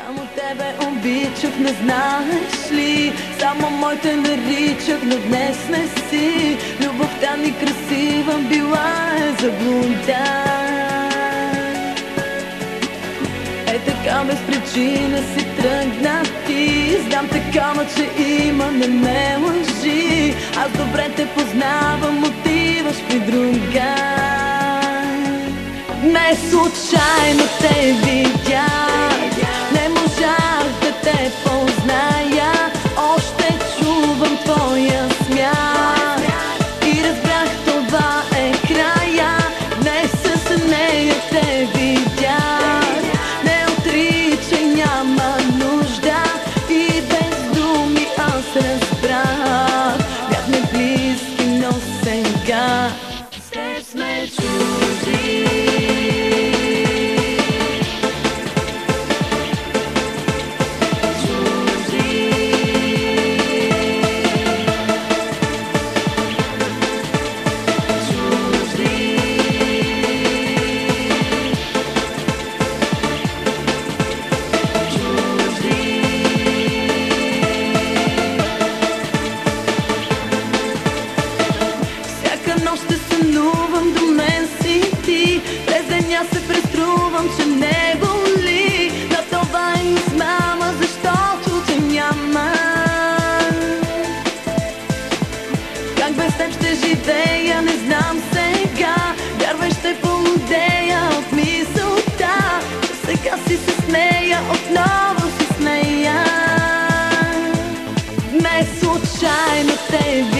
Само тебе обичах, не знаеш ли? Само мой те наричах, но днес не си. Любовта ни красива била е заблуда. Е така без причина си тръгна ти. Знам такава, че има, не ме лъжи. Аз добре те познавам, отиваш при друга. Не случайно те видях, не можах да те позная. Още чувам твоя смях и разбрах, това е края. Днес с нея те видях, не отричай, няма нужда. И без думи аз разбрах, бяхме близки, но сега с теб сме чужди. Ще сънувам, до мен си ти. През деня се преструвам, че не боли. Но това е измама, защото те няма. Как без теб ще живея, не знам сега. Вярвай, ще полудея от мисълта, че сега си се смея, отново се смея. Не случайно те